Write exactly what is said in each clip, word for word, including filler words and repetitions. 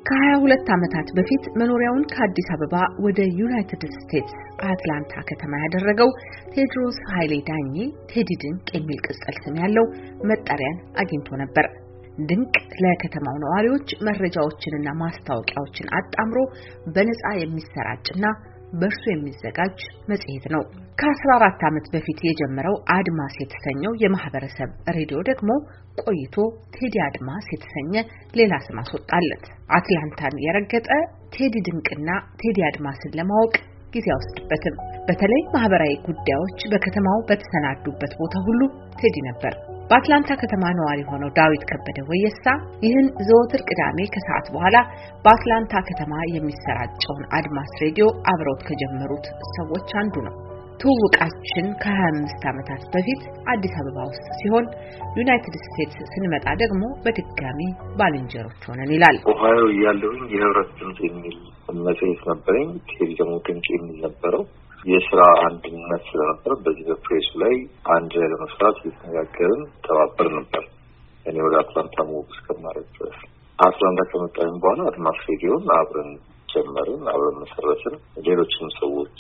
ከሀያ ሁለት ዓመታት በፊት መኖሪያውን ከአዲስ አበባ ወደ ዩናይትድ ስቴትስ አትላንታ ከተማ ያደረገው ቴድሮስ ኃይሌ ዳኜ ቴዲ ድንቅ የሚል ቅጽል ስም ያለው መጠሪያን አግኝቶ ነበር። ድንቅ ለከተማው ነዋሪዎች መረጃዎችንና ማስታወቂያዎችን አጣምሮ በነፃ የሚሰራጭና በእርሱ የሚዘጋጅ መጽሔት ነው። ከአስራ አራት ዓመት በፊት የጀመረው አድማስ የተሰኘው የማህበረሰብ ሬዲዮ ደግሞ ቆይቶ ቴዲ አድማስ የተሰኘ ሌላ ስም አስወጣለት። አትላንታን የረገጠ ቴዲ ድንቅና ቴዲ አድማስን ለማወቅ ጊዜ አውስድበትም። በተለይ ማህበራዊ ጉዳዮች በከተማው በተሰናዱበት ቦታ ሁሉ ቴዲ ነበር። በአትላንታ ከተማ ነዋሪ ሆነው ዳዊት ከበደ ወየሳ ይህን ዘወትር ቅዳሜ ከሰዓት በኋላ በአትላንታ ከተማ የሚሰራጨውን አድማስ ሬዲዮ አብረውት ከጀመሩት ሰዎች አንዱ ነው። ትውውቃችን ከሀያ አምስት ዓመታት በፊት አዲስ አበባ ውስጥ ሲሆን ዩናይትድ ስቴትስ ስንመጣ ደግሞ በድጋሚ ባልንጀሮች ሆነን ይላል። ኦሃዮ ያለውን የህብረት ድምጽ የሚል መጽሔት ነበረኝ። ቴዲ ደግሞ ድንቅ የሚል ነበረው። የስራ አንድነት ስለነበር በዚህ በፕሬሱ ላይ አንድ ላይ ለመስራት እየተነጋገርን ተባበር ነበር። እኔ ወደ አትላንታ ሙቭ እስከማድረግ ድረስ አትላንታ ከመጣን በኋላ አድማስ ሬዲዮን አብረን ጀመርን፣ አብረን መሰረትን። ሌሎችም ሰዎች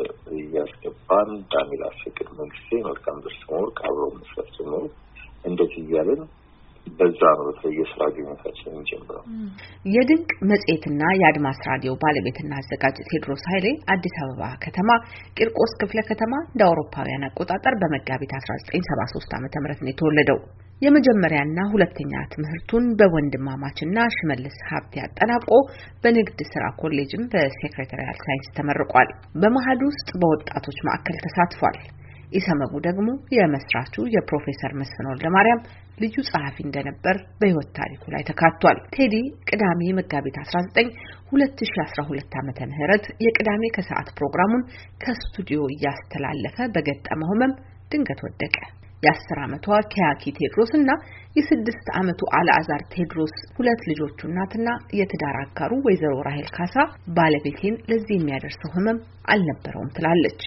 እያስገባን ዳንኤል አስፈቅድ መንግስቴ፣ መልካም ደርሰሞር አብረው መስራት ጀመሩ። እንደዚህ እያለን በዛ ነው የስራ ግንኙነታችን የሚጀምረው። የድንቅ መጽሔትና የአድማስ ራዲዮ ባለቤትና አዘጋጅ ቴድሮስ ኃይሌ አዲስ አበባ ከተማ ቂርቆስ ክፍለ ከተማ እንደ አውሮፓውያን አቆጣጠር በመጋቢት አስራ ዘጠኝ ሰባ ሶስት ዓመተ ምህረት ነው የተወለደው። የመጀመሪያና ሁለተኛ ትምህርቱን በወንድማማችና ሽመልስ ሀብቴ አጠናቆ በንግድ ስራ ኮሌጅም በሴክሬታሪያል ሳይንስ ተመርቋል። በመሃድ ውስጥ በወጣቶች ማዕከል ተሳትፏል። ኢሰመጉ ደግሞ የመስራቹ የፕሮፌሰር መስፍን ወልደማርያም ልዩ ጸሐፊ እንደነበር በህይወት ታሪኩ ላይ ተካቷል። ቴዲ ቅዳሜ መጋቢት አስራ ዘጠኝ ሁለት ሺህ አስራ ሁለት ዓመተ ምህረት የቅዳሜ ከሰዓት ፕሮግራሙን ከስቱዲዮ እያስተላለፈ በገጠመው ህመም ድንገት ወደቀ። የአስር ዓመቷ ኪያኪ ቴድሮስና የስድስት ዓመቱ አልዓዛር ቴድሮስ ሁለት ልጆቹ እናትና የትዳር አጋሩ ወይዘሮ ራሄል ካሳ ባለቤቴን ለዚህ የሚያደርሰው ህመም አልነበረውም ትላለች።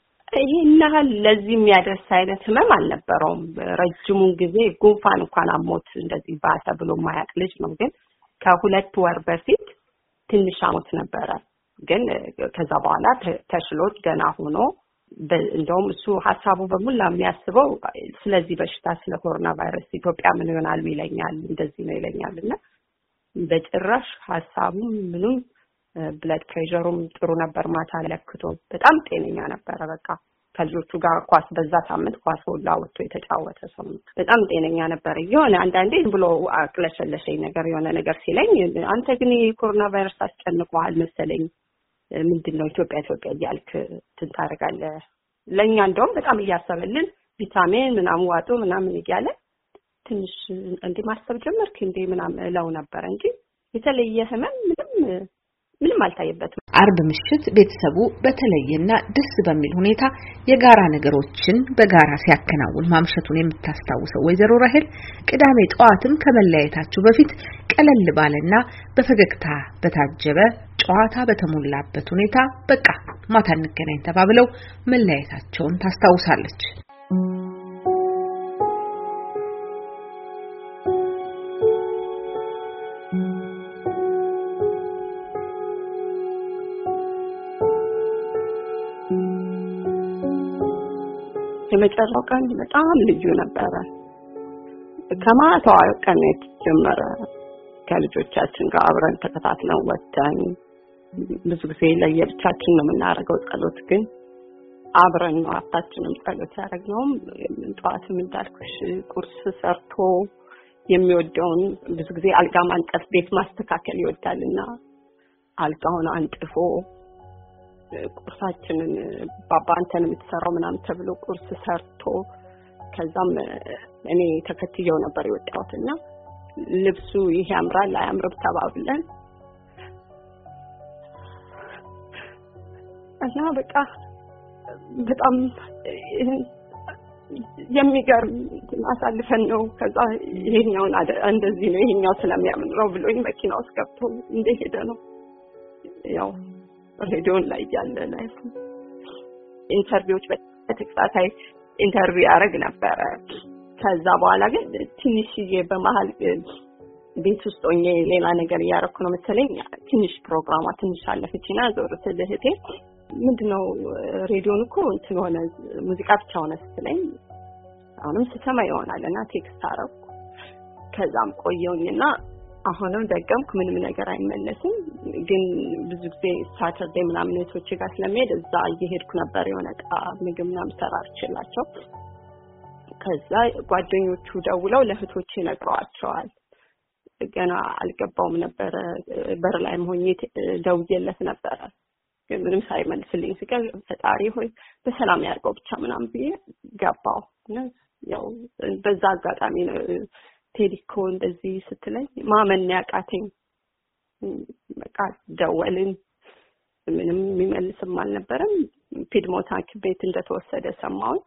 ይሄን ለዚህ የሚያደርስ አይነት ህመም አልነበረውም። ረጅሙን ጊዜ ጉንፋን እንኳን አሞት እንደዚህ ባሰ ብሎ ማያቅ ልጅ ነው። ግን ከሁለት ወር በፊት ትንሽ አሞት ነበረ። ግን ከዛ በኋላ ተሽሎት ገና ሆኖ እንደውም እሱ ሐሳቡ በሙሉ የሚያስበው ስለዚህ በሽታ ስለ ኮሮና ቫይረስ ኢትዮጵያ ምን ይሆናል ይለኛል፣ እንደዚህ ነው ይለኛልና በጭራሽ ሐሳቡ ምንም ብለድ ፕሬሸሩም ጥሩ ነበር። ማታ ለክቶ በጣም ጤነኛ ነበር። በቃ ከልጆቹ ጋር ኳስ በዛ ሳምንት ኳስ ሁላ ወጥቶ የተጫወተ ሰው ነው። በጣም ጤነኛ ነበር። የሆነ አንዳንዴ ብሎ አቅለሸለሸኝ ነገር የሆነ ነገር ሲለኝ አንተ ግን የኮሮና ቫይረስ አስጨንቋል መሰለኝ፣ ምንድነው ኢትዮጵያ ኢትዮጵያ እያልክ ትንታረጋለህ። ለኛ እንደውም በጣም እያሰበልን ቪታሚን ምናምን ዋጡ ምናምን እያለ ትንሽ እንደ ማሰብ ጀመርክ እንደ ምናምን እለው ነበር እንጂ የተለየ ህመም ምንም ምንም አልታየበትም። አርብ ምሽት ቤተሰቡ በተለየና ደስ በሚል ሁኔታ የጋራ ነገሮችን በጋራ ሲያከናውን ማምሸቱን የምታስታውሰው ወይዘሮ ራሄል ቅዳሜ ጠዋትም ከመለያየታቸው በፊት ቀለል ባለና በፈገግታ በታጀበ ጨዋታ በተሞላበት ሁኔታ በቃ ማታ እንገናኝ ተባብለው መለያየታቸውን ታስታውሳለች። የመጨረሻው ቀን በጣም ልዩ ነበረ። ከማታው ቀን ጀመረ ከልጆቻችን ጋር አብረን ተከታትለን ወጣን። ብዙ ጊዜ ለየብቻችን ነው የምናደርገው ጸሎት፣ ግን አብረን ነው አጣችንም ጸሎት ያደረግነው። ጠዋትም እንዳልኩሽ ቁርስ ሰርቶ የሚወደውን ብዙ ጊዜ አልጋ ማንጠፍ ቤት ማስተካከል ይወዳልና አልጋውን አንጥፎ ቁርሳችንን ባባ አንተን የምትሰራው ምናምን ተብሎ ቁርስ ሰርቶ ከዛም እኔ ተከትየው ነበር የወጣሁትና ልብሱ ይሄ ያምራል አያምርም ተባብለን እና በቃ በጣም የሚገርም አሳልፈን ነው። ከዛ ይሄኛው እንደዚህ ነው ይሄኛው ስለሚያምን ነው ብሎኝ መኪና ውስጥ ገብቶ እንደሄደ ነው ያው ሬዲዮን ላይ ያለ ላይ ኢንተርቪዎች በተከታታይ ኢንተርቪው ያደርግ ነበር። ከዛ በኋላ ግን ትንሽዬ በመሃል ቤት ውስጥ ሆኜ ሌላ ነገር ያረኩ ነው መሰለኝ ትንሽ ፕሮግራሟ ትንሽ አለፈችና ዞር ስለ እህቴ ምንድነው ሬዲዮን እኮ እንትን ሆነ ሙዚቃ ብቻ ሆነ ስትለኝ አሁንም ስሰማ ይሆናልና ቴክስት አረኩ ከዛም ቆየውኝና አሁንም ደገምኩ ምንም ነገር አይመለስም ግን ብዙ ጊዜ ሳተርዴ ምናምን እህቶቼ ጋር ስለሚሄድ እዛ እየሄድኩ ነበር የሆነ ቃ ምግብ ምናምን ሰራርችላቸው ከዛ ጓደኞቹ ደውለው ለእህቶቼ ነግረዋቸዋል ገና አልገባውም ነበር በር ላይ ሆኜ ደውዬለት ነበር ግን ምንም ሳይመልስልኝ ሲቀር ፈጣሪ ሆይ በሰላም ያርገው ብቻ ምናምን ብዬ ገባው ያው በዛ አጋጣሚ ነው ቴዲኮ እንደዚህ ስትለኝ ማመን ያቃተኝ በቃ ደወልን ምንም የሚመልስም አልነበረም ፒድሞታክ ቤት እንደተወሰደ ሰማው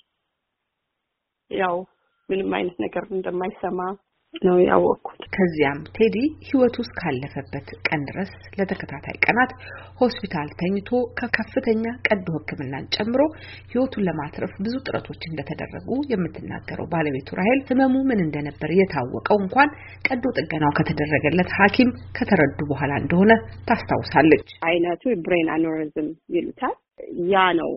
ያው ምንም አይነት ነገር እንደማይሰማ ነው ያወቅኩት ከዚያም ቴዲ ህይወቱ ውስጥ ካለፈበት ቀን ድረስ ለተከታታይ ቀናት ሆስፒታል ተኝቶ ከከፍተኛ ቀዶ ህክምናን ጨምሮ ህይወቱን ለማትረፍ ብዙ ጥረቶች እንደተደረጉ የምትናገረው ባለቤቱ ራሄል ህመሙ ምን እንደነበር የታወቀው እንኳን ቀዶ ጥገናው ከተደረገለት ሐኪም ከተረዱ በኋላ እንደሆነ ታስታውሳለች አይነቱ ብሬን አኖሪዝም ይሉታል ያ ነው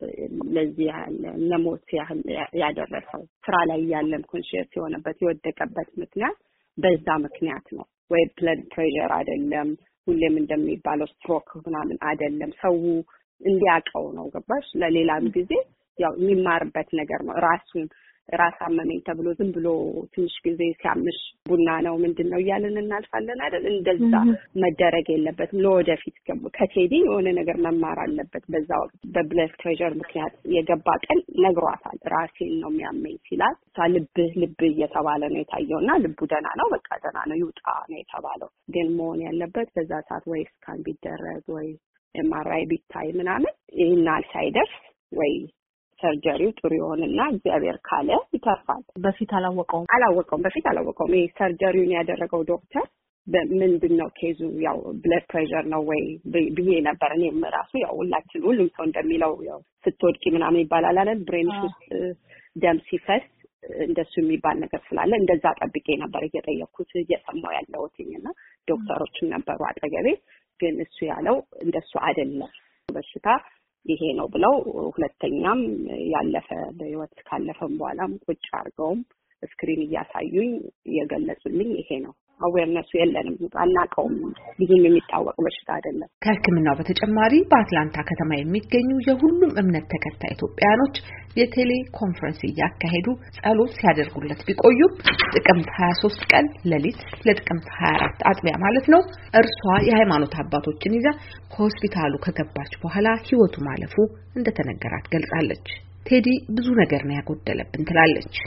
ለዚህ ያለ ለሞት ያደረሰው ስራ ላይ ያለም ኮንሺየስ የሆነበት የወደቀበት ምክንያት በዛ ምክንያት ነው ወይ ብለድ ፕሬሸር አይደለም ሁሌም እንደሚባለው ስትሮክ ምናምን አይደለም ሰው እንዲያቀው ነው ገባሽ ለሌላም ጊዜ ያው የሚማርበት ነገር ነው ራሱን ራስ አመመኝ ተብሎ ዝም ብሎ ትንሽ ጊዜ ሲያምሽ ቡና ነው ምንድነው ያለን እናልፋለን አይደል እንደዛ መደረግ የለበትም ለወደፊት ከቴዲ የሆነ ነገር መማር አለበት በዛ ወቅት በብለድ ፕሬሸር ምክንያት የገባ ቀን ነግሯታል ራሴን ነው የሚያመኝ ሲላት ልብ ልብ እየተባለ ነው የታየውና ልቡ ደና ነው በቃ ደና ነው ይውጣ ነው የተባለው ግን መሆን ያለበት በዛ ሰዓት ወይ ስካን ቢደረግ ወይ ኤምአርአይ ቢታይ ምናምን ይሄናል ሳይደርስ ወይ ሰርጀሪው ጥሩ ይሆንና እግዚአብሔር ካለ ይተርፋል በፊት አላወቀውም አላወቀውም በፊት አላወቀውም ይሄ ሰርጀሪውን ያደረገው ዶክተር በምንድነው ኬዙ ያው ብለድ ፕሬሸር ነው ወይ ብዬ ነበር እኔም ራሱ ያው ሁላችን ሁሉም ሰው እንደሚለው ያው ስትወድቂ ምናምን ይባላል አይደል ብሬንሽ ውስጥ ደም ሲፈስ እንደሱ የሚባል ነገር ስላለ እንደዛ ጠብቄ ነበር እየጠየቅኩት እየሰማው ያለውትኝና ዶክተሮችም ነበሩ አጠገቤ ግን እሱ ያለው እንደሱ አይደለም በሽታ ይሄ ነው ብለው ሁለተኛም ያለፈ በህይወት ካለፈም በኋላም ቁጭ አርገውም ስክሪን እያሳዩኝ የገለጹልኝ ይሄ ነው አዌርነሱ የለንም አናቀውም ብዙም የሚታወቅ በሽታ አይደለም ከህክምናው በተጨማሪ በአትላንታ ከተማ የሚገኙ የሁሉም እምነት ተከታይ ኢትዮጵያኖች የቴሌ ኮንፈረንስ ያካሄዱ ጸሎት ሲያደርጉለት ቢቆዩ ጥቅምት ሃያ ሶስት ቀን ሌሊት ለጥቅምት ሃያ አራት አጥቢያ ማለት ነው እርሷ የሃይማኖት አባቶችን ይዛ ሆስፒታሉ ከገባች በኋላ ህይወቱ ማለፉ እንደተነገራት ገልጻለች ቴዲ ብዙ ነገር ነው ያጎደለብን ትላለች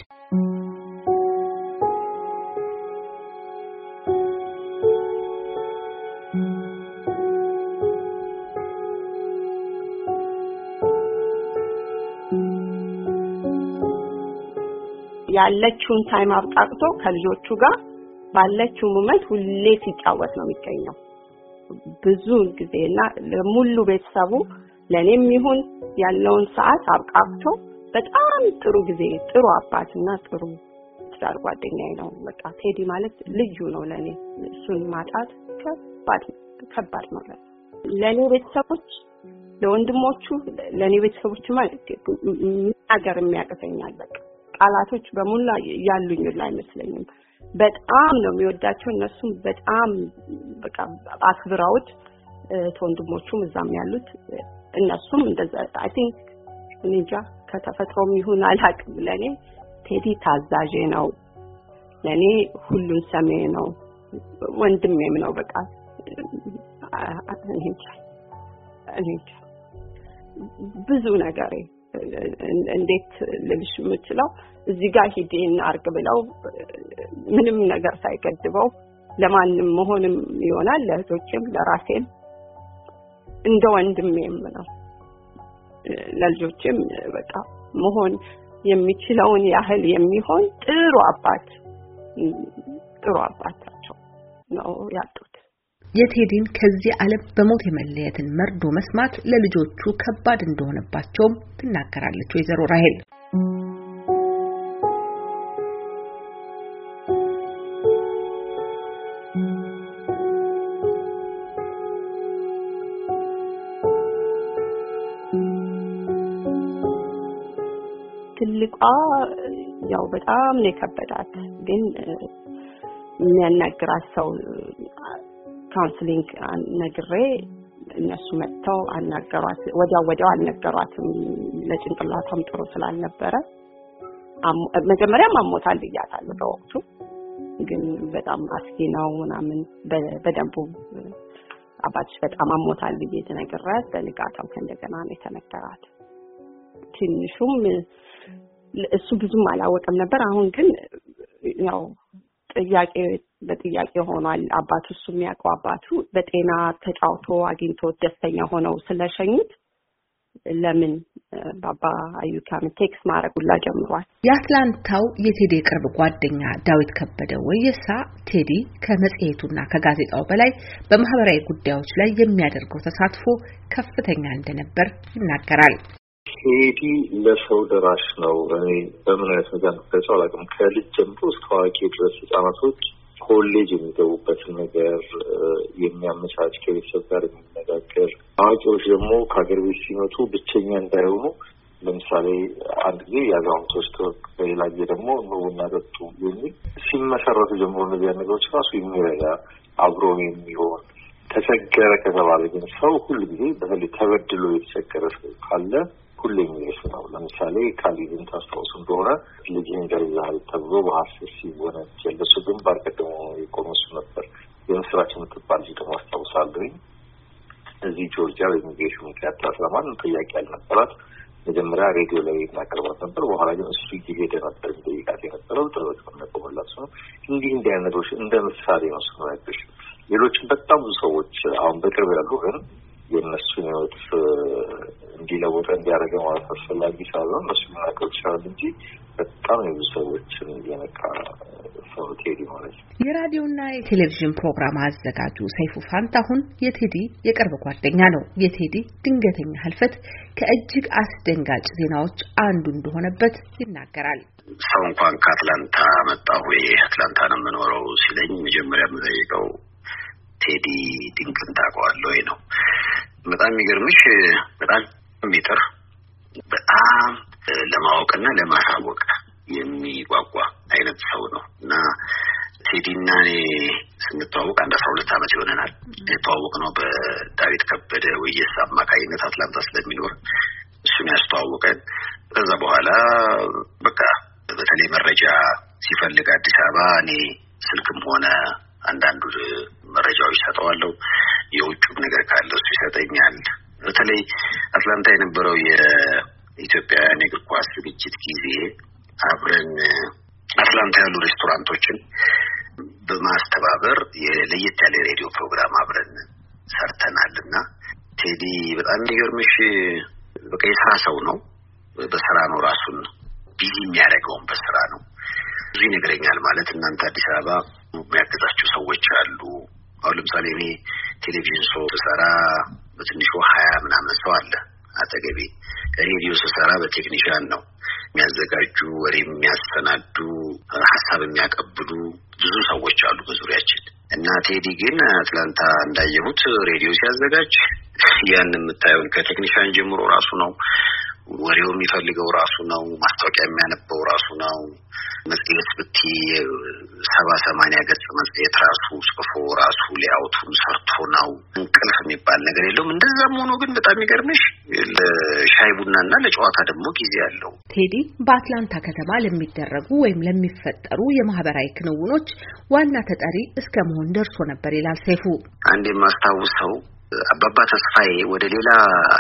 ያለችውን ታይም አብቃቅቶ ከልጆቹ ጋር ባለችው ሞመንት ሁሌ ሲጫወት ነው የሚገኘው ብዙ ጊዜና ለሙሉ ቤተሰቡ ለኔም ይሁን ያለውን ሰዓት አብቃቅቶ በጣም ጥሩ ጊዜ ጥሩ አባትና ጥሩ ትዳር ጓደኛዬ ነው በቃ ቴዲ ማለት ልዩ ነው ለኔ እሱን ማጣት ከባድ ከባድ ነው ለኔ ቤተሰቦች ለወንድሞቹ ለኔ ቤተሰቦች ማለት ነገር የሚያቀፈኛል በቃ ቃላቶች በሙላ ያሉኝ ላይ መስለኝም በጣም ነው የሚወዳቸው እነሱም በጣም በቃ አክብረውት ወንድሞቹም እዛም ያሉት እነሱም እንደዛ አይ ቲንክ እንጃ ከተፈጥሮም ይሁን አላቅም ለኔ ቴዲ ታዛዥ ነው ለኔ ሁሉን ሰሜ ነው ወንድሜም ነው በቃ እንጃ እንጃ ብዙ ነገር እንዴት ልልሽ የምችለው እዚህ ጋር ሂዴን አርግ ብለው ምንም ነገር ሳይገድበው ለማንም መሆንም ይሆናል ለእህቶቼም ለራሴም እንደ ወንድሜም ነው ለልጆቼም በቃ መሆን የሚችለውን ያህል የሚሆን ጥሩ አባት ጥሩ አባታቸው ነው ያጡት የቴዲን ከዚህ ዓለም በሞት የመለየትን መርዶ መስማት ለልጆቹ ከባድ እንደሆነባቸው ትናገራለች ወይዘሮ ራሄል ሙዚቃ ያው በጣም ነው ከበዳት ግን የሚያናግራት ሰው ካውንስሊንግ ነግሬ እነሱ መጥተው አናገሯት ወዲያው ወዲያው አልነገሯትም ለጭንቅላቷም ጥሩ ስላልነበረ መጀመሪያ ማሞታል ብያታለሁ በወቅቱ ግን በጣም አስጊ ነው ምናምን በደንቡ አባትሽ በጣም አሞታል ብዬ ተነገራት በንጋታው ከእንደገና ነው የተነገራት ትንሹም እሱ ብዙም አላወቀም ነበር አሁን ግን ያው ጥያቄ በጥያቄ ሆኗል አባቱ እሱ የሚያውቀው አባቱ በጤና ተጫውቶ አግኝቶ ደስተኛ ሆነው ስለሸኙት ለምን ባባ አዩካም ቴክስ ማረጉላ ጀምሯል የአትላንታው የቴዲ ቅርብ ጓደኛ ዳዊት ከበደ ወየሳ ቴዲ ከመጽሔቱና ከጋዜጣው በላይ በማህበራዊ ጉዳዮች ላይ የሚያደርገው ተሳትፎ ከፍተኛ እንደነበር ይናገራል ቴዲ ለሰው ደራሽ ነው እኔ በምን አይነት ነገር ተሰው አላውቅም ከልጅ ጀምሮ እስከ አዋቂ ድረስ ህጻናቶች ኮሌጅ የሚገቡበትን ነገር የሚያመቻች ከቤተሰብ ጋር የሚነጋገር አዋቂዎች ደግሞ ከሀገር ቤት ሲመጡ ብቸኛ እንዳይሆኑ ለምሳሌ አንድ ጊዜ የአዛውንቶች በሌላ ጊዜ ደግሞ ኑና ጠጡ የሚል ሲመሰረቱ ጀምሮ እነዚያ ነገሮች ራሱ የሚረዳ አብሮ የሚሆን ተቸገረ ከተባለ ግን ሰው ሁሉ ጊዜ በተለይ ተበድሎ የተቸገረ ሰው ካለ ሁሉ የሚደርስ ነው ለምሳሌ ካሊድን ታስታውሱ እንደሆነ ልጅን ገርዛል ተብሎ በሐሰት ሲሆነ ጀለሱ ግንባር ቀደሞ የቆመሱ ነበር የምስራችን የምትባል ልጅ ደግሞ አስታውሳለሁኝ እዚህ ጆርጂያ በኢሚግሬሽን ምክንያት ታስረማን ጥያቄ ያልነበራት መጀመሪያ ሬዲዮ ላይ እናቀርባት ነበር በኋላ ግን እሱ እየሄደ ነበር ጠይቃት የነበረው ጥረት ከመቆመላት ነው እንዲህ እንዲህ አይነት ነገሮች እንደ ምሳሌ ነው ስናይሽ ሌሎችም በጣም ብዙ ሰዎች አሁን በቅርብ ያሉ ግን የነሱን ህይወት እንዲለወጥ እንዲያደርግ ማለት አስፈላጊ ሳይሆን እነሱ ማቀው ይችላል እንጂ በጣም ብዙ ሰዎችን የነካ ሰው ቴዲ ማለት ነው። የራዲዮና የቴሌቪዥን ፕሮግራም አዘጋጁ ሰይፉ ፋንታሁን የቴዲ የቅርብ ጓደኛ ነው። የቴዲ ድንገተኛ ህልፈት ከእጅግ አስደንጋጭ ዜናዎች አንዱ እንደሆነበት ይናገራል። ሰው እንኳን ከአትላንታ መጣሁ ወይ አትላንታ ነው የምኖረው ሲለኝ መጀመሪያ የምጠይቀው ቴዲ ድንቅን ታውቀዋለህ ወይ ነው። በጣም የሚገርምሽ በጣም የሚጥር በጣም ለማወቅና ለማሳወቅ የሚጓጓ አይነት ሰው ነው እና ቴዲና እኔ ስንተዋወቅ አንድ አስራ ሁለት ዓመት ይሆነናል። የተዋወቅ ነው በዳዊት ከበደ ወየሳ አማካይነት አትላንታ ስለሚኖር እሱን ያስተዋወቀን ከዛ በኋላ በቃ በተለይ መረጃ ሲፈልግ አዲስ አበባ እኔ ስልክም ሆነ አንዳንዱ መረጃዎች ሰጠዋለሁ የውጭው ነገር ካለ እሱ ይሰጠኛል። በተለይ አትላንታ የነበረው የኢትዮጵያውያን የእግር ኳስ ዝግጅት ጊዜ አብረን አትላንታ ያሉ ሬስቶራንቶችን በማስተባበር የለየት ያለ ሬዲዮ ፕሮግራም አብረን ሰርተናልና ቴዲ በጣም የሚገርምሽ በቃ የስራ ሰው ነው። በስራ ነው ራሱን ቢዚ የሚያደርገው በስራ ነው። ብዙ ይነግረኛል ማለት እናንተ አዲስ አበባ የሚያገዛችሁ ሰዎች አሉ። አሁን ለምሳሌ እኔ ቴሌቪዥን ሾው ስሰራ በትንሹ ሀያ ምናምን ሰው አለ አጠገቤ። ሬዲዮ ስሰራ በቴክኒሻን ነው የሚያዘጋጁ ወሬ የሚያስተናዱ ሀሳብ የሚያቀብሉ ብዙ ሰዎች አሉ በዙሪያችን እና ቴዲ ግን አትላንታ እንዳየሁት ሬዲዮ ሲያዘጋጅ ያን የምታየውን ከቴክኒሻን ጀምሮ ራሱ ነው ወሬው የሚፈልገው ራሱ ነው ማስታወቂያ የሚያነበው ራሱ ነው መጽሔት ብቲ ሰባ ሰማንያ ገጽ መጽሔት ራሱ ጽፎ ራሱ ሊያውቱን ሰርቶ ነው እንቅልፍ የሚባል ነገር የለውም። እንደዛም ሆኖ ግን በጣም ይገርምሽ ለሻይ ቡናና ለጨዋታ ደግሞ ጊዜ አለው። ቴዲ በአትላንታ ከተማ ለሚደረጉ ወይም ለሚፈጠሩ የማህበራዊ ክንውኖች ዋና ተጠሪ እስከ መሆን ደርሶ ነበር ይላል ሰይፉ። አንዴ ማስታውሰው አባባ ተስፋዬ ወደ ሌላ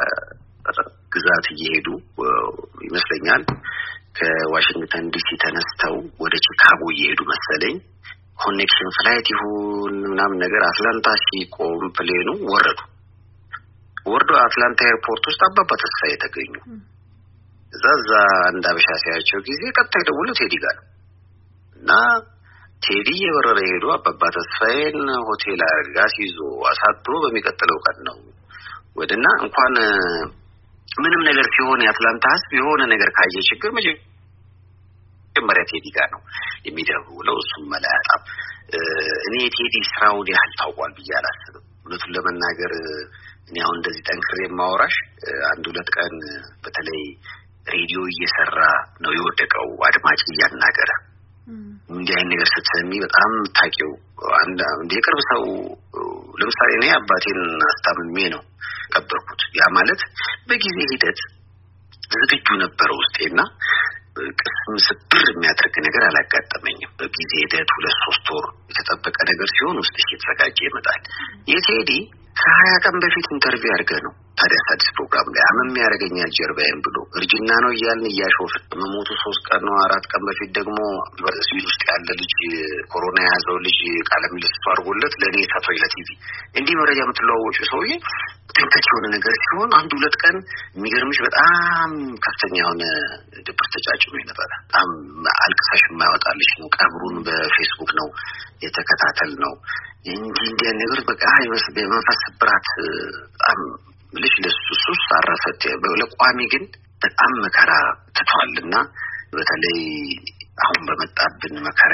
ግዛት እየሄዱ ይመስለኛል ከዋሽንግተን ዲሲ ተነስተው ወደ ቺካጎ እየሄዱ መሰለኝ ኮኔክሽን ፍላይት ይሁን ምናምን ነገር አትላንታ ሲቆም ፕሌኑ ወረዱ ወርዶ አትላንታ ኤርፖርት ውስጥ አባባ ተስፋዬ ተገኙ። እዛዛ እንዳበሻ ሲያቸው ጊዜ ቀጥታ ደውሎ ቴዲ ጋር እና ቴዲ የበረረ ሄዶ አባባ ተስፋዬን ሆቴል አርጋስ ይዞ አሳድሮ በሚቀጥለው ቀን ነው ወደና እንኳን ምንም ነገር ሲሆን የአትላንታ ህዝብ የሆነ ነገር ካየ ችግር መጀመሪያ ቴዲ ጋር ነው የሚደውለው። እሱም መላጣም እኔ ቴዲ ስራውን ያህል ታውቋል ብዬ አላስብም። እውነቱን ለመናገር እኔ አሁን እንደዚህ ጠንክሬ ማወራሽ አንድ ሁለት ቀን በተለይ ሬዲዮ እየሰራ ነው የወደቀው አድማጭ እያናገረ እንዲህ አይነት ነገር ስትሰሚ በጣም ታቂው አንድ እንደ ቅርብ ሰው ለምሳሌ እኔ አባቴን አስታምሜ ነው ቀበርኩት ያ ማለት በጊዜ ሂደት ዝግጁ ነበር ውስጤና ቅስም ስብር የሚያደርግ ነገር አላጋጠመኝም በጊዜ ሂደት ሁለት ሶስት ወር የተጠበቀ ነገር ሲሆን ውስጥ እየተዘጋጀ ይመጣል የቴዲ ከሀያ ቀን በፊት ኢንተርቪው አድርገ ነው ታዲያ አዲስ ፕሮግራም ላይ አመም ያረጋኛል ጀርባዬን ብሎ እርጅና ነው ይያልን ያሾፍ መሞቱ ሶስት ቀን ነው አራት ቀን በፊት ደግሞ በስዊድ ውስጥ ያለ ልጅ ኮሮና ያዘው ልጅ ቃለ ምልልስ አድርጎለት ለኔ ሳቶይ ለቲቪ እንዲህ መረጃ የምትለዋወጪው ሰውዬ ትንከት የሆነ ነገር ሲሆን አንድ ሁለት ቀን የሚገርምሽ በጣም ከፍተኛ የሆነ ድብርት ተጫጭኖ ነበር በጣም አልቅሳሽ የማይወጣልሽ ነው ቀብሩን በፌስቡክ ነው የተከታተል ነው እንዲህ እንዲህ ነገር በቃ የመንፈስ ብራት በጣም ልጅ ለሱስ አረፈት በለቋሚ ግን በጣም መከራ ተቷልና በተለይ አሁን በመጣብን መከራ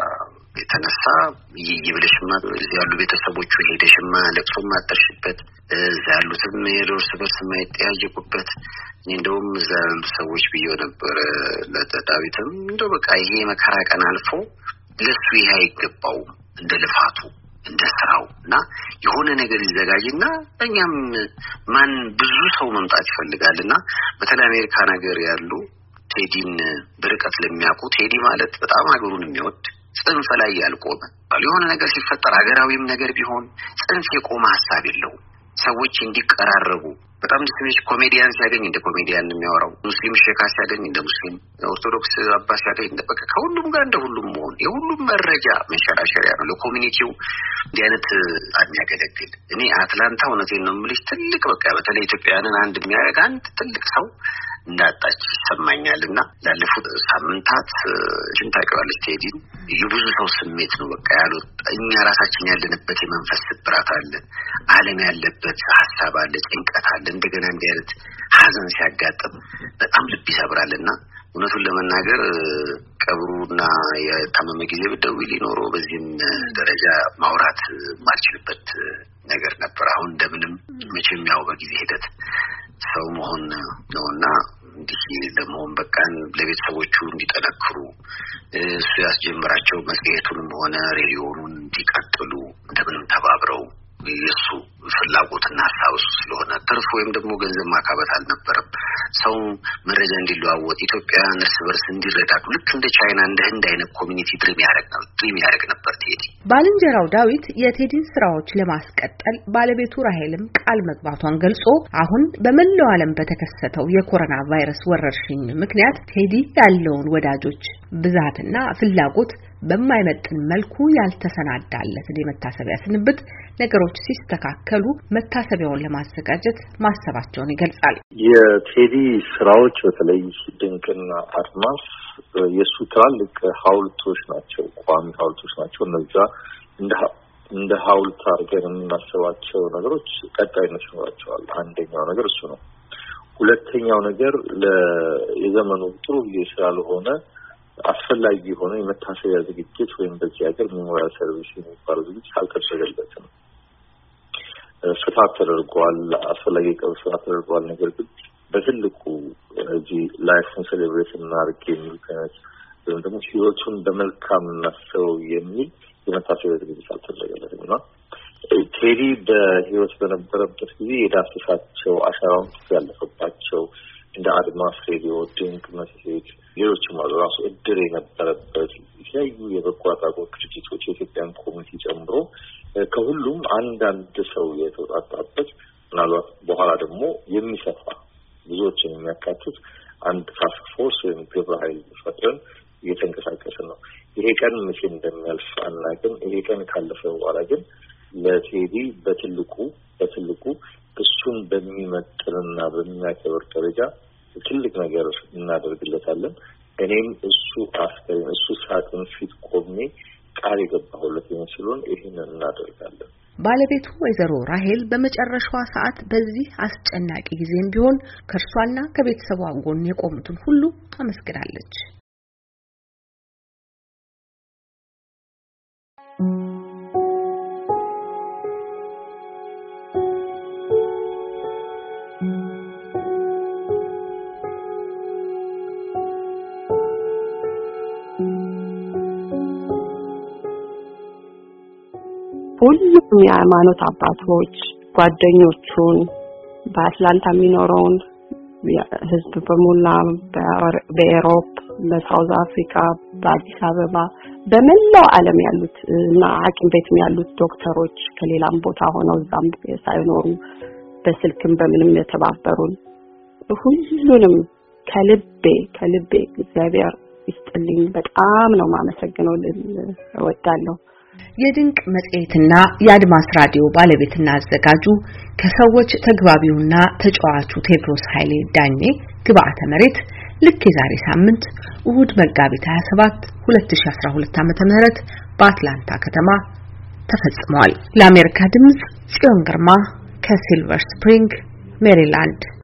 የተነሳ ይብለሽማ ያሉ ቤተሰቦቹ ሄደሽማ ለቅሶ ማጠርሽበት እዛ ያሉትም የሮስ በርስ ማይጠያየቁበት እንደውም እዛ ያሉ ሰዎች ቢዮ ነበር ለዳዊትም እንደው በቃ ይሄ መከራ ቀን አልፎ ለሱ ይሄ አይገባው እንደ ልፋቱ እንደ ስራውና የሆነ ነገር ይዘጋጅና እኛም ማን ብዙ ሰው መምጣት ይፈልጋልና በተለይ አሜሪካ ነገር ያሉ ቴዲን በርቀት ለሚያውቁ ቴዲ ማለት በጣም ሀገሩን የሚወድ ጽንፍ ላይ ያልቆመ የሆነ ነገር ሲፈጠር ሀገራዊም ነገር ቢሆን ጽንፍ የቆመ ሐሳብ የለው ሰዎች እንዲቀራረቡ በጣም ዲስሚሽ ኮሜዲያን ሲያገኝ እንደ ኮሜዲያን የሚያወራው ሙስሊም ሼካ ሲያገኝ እንደ ሙስሊም ኦርቶዶክስ አባስ ሲያገኝ እንደ በቃ ከሁሉም ጋር እንደ ሁሉም መሆን የሁሉም መረጃ መሸራሸሪያ ነው ለኮሚኒቲው እንዲህ አይነት የሚያገለግል እኔ አትላንታ እውነቴን ነው የምልሽ ትልቅ በቃ በተለይ ኢትዮጵያውያንን አንድ የሚያደርግ አንድ ትልቅ ሰው እንዳጣች ይሰማኛልና ላለፉት ሳምንታት ጅንታቀዋለች ቴዲን የብዙ ሰው ስሜት ነው በቃ ያለው እኛ ራሳችን ያለንበት የመንፈስ ስብራት አለ ዓለም ያለበት ሐሳብ አለ ጭንቀት አለ እንደገና እንዲህ አይነት ሀዘን ሲያጋጥም በጣም ልብ ይሰብራልና እውነቱን ለመናገር ቀብሩና የታመመ ጊዜ በደውል ሊኖር በዚህም ደረጃ ማውራት ማልችልበት ነገር ነበር አሁን እንደምንም መቼም ያው በጊዜ ሂደት ሰው መሆን ነውና እንዲህ ለመሆን በቃን ለቤተሰቦቹ እንዲጠነክሩ እሱ ያስጀምራቸው መጽሔቱንም ሆነ ሬዲዮኑን እንዲቀጥሉ እንደምንም ተባብረው የሱ ፍላጎትና ሐሳብ ስለሆነ ተርፎ ወይም ደግሞ ገንዘብ ማካበት አልነበረም ሰው መረጃ እንዲለዋወጥ ኢትዮጵያውያን እርስ በርስ እንዲረዳዱ ልክ እንደ ቻይና እንደ ህንድ አይነት ኮሚኒቲ ድሪም ያደርግ ነው ድሪም ያደርግ ነበር ቴዲ ባልንጀራው ዳዊት የቴዲን ስራዎች ለማስቀጠል ባለቤቱ ራሄልም ቃል መግባቷን ገልጾ አሁን በመላው ዓለም በተከሰተው የኮሮና ቫይረስ ወረርሽኝ ምክንያት ቴዲ ያለውን ወዳጆች ብዛትና ፍላጎት በማይመጥን መልኩ ያልተሰናዳለት የመታሰቢያ ስንብት ነገሮች ሲስተካከሉ መታሰቢያውን ለማዘጋጀት ማሰባቸውን ይገልጻል። የቴዲ ስራዎች በተለይ ድንቅና አድማስ የሱ ትላልቅ ሐውልቶች ናቸው ቋሚ ሐውልቶች ናቸው እነዛ እንደ እንደ ሐውልት አድርገን የምናስባቸው ነገሮች ቀጣይነት ይኖራቸዋል አንደኛው ነገር እሱ ነው ሁለተኛው ነገር ለየዘመኑ ጥሩ ስላልሆነ አስፈላጊ ሆነ የመታሰቢያ ዝግጅት ወይም በዚህ ሀገር ሜሞሪያል ሰርቪስ የሚባለው ዝግጅት አልተደረገለትም ፍታት ተደርጓል አስፈላጊ ቀብር ፍታት ተደርጓል ነገር ግን በትልቁ እዚህ ላይፍን ሴሌብሬት እናድርግ የሚል ከነት ወይም ደግሞ ህይወቱን በመልካም እናስበው የሚል የመታሰቢያ ዝግጅት አልተደረገለትም እና ቴዲ በህይወት በነበረበት ጊዜ የዳሰሳቸው አሻራውን ያለፈባቸው እንደ አድማስ ሬዲዮ ድንቅ መጽሔት ሌሎችም አሉ ራሱ እድር የነበረበት የተለያዩ የበጎ አድራጎት ድርጅቶች የኢትዮጵያን ኮሚኒቲ ጨምሮ ከሁሉም አንዳንድ ሰው የተወጣጣበት ምናልባት በኋላ ደግሞ የሚሰፋ ብዙዎችን የሚያካትት አንድ ታስክ ፎርስ ወይም ግብረ ኃይል ፈጥረን እየተንቀሳቀስን ነው ይሄ ቀን መቼ እንደሚያልፍ አናውቅም ይሄ ቀን ካለፈ በኋላ ግን ለቴዲ በትልቁ በትልቁ እሱን በሚመጥንና በሚያከብር ደረጃ ትልቅ ነገር እናደርግለታለን እኔም እሱ አስከሬን እሱ ሳጥን ፊት ቆሜ ቃል የገባሁለት ይመስሉን ይሄንን እናደርጋለን ባለቤቱ ወይዘሮ ራሄል በመጨረሻዋ ሰዓት በዚህ አስጨናቂ ጊዜም ቢሆን ከርሷና ከቤተሰቧ ጎን የቆሙትን ሁሉ አመስግናለች ሁሉም የሃይማኖት አባቶች ጓደኞቹን በአትላንታ የሚኖረውን ህዝብ በሙላ በአውሮፓ በሳውዝ አፍሪካ በአዲስ አበባ በመላው ዓለም ያሉት እና ሐኪም ቤትም ያሉት ዶክተሮች ከሌላም ቦታ ሆነው እዛም ሳይኖሩ በስልክም በምንም የተባበሩን ሁሉንም ከልቤ ከልቤ እግዚአብሔር ይስጥልኝ በጣም ነው ማመሰግነው እወዳለሁ። የድንቅ መጽሔትና የአድማስ ራዲዮ ባለቤትና አዘጋጁ ከሰዎች ተግባቢውና ተጫዋቹ ቴድሮስ ኃይሌ ዳኜ ግብአተ መሬት ልክ የዛሬ ሳምንት እሁድ መጋቢት ሃያ ሰባት ሁለት ሺህ አስራ ሁለት ዓመተ ምህረት በአትላንታ ከተማ ተፈጽሟል። ለአሜሪካ ድምጽ ጽዮን ግርማ ከሲልቨር ስፕሪንግ ሜሪላንድ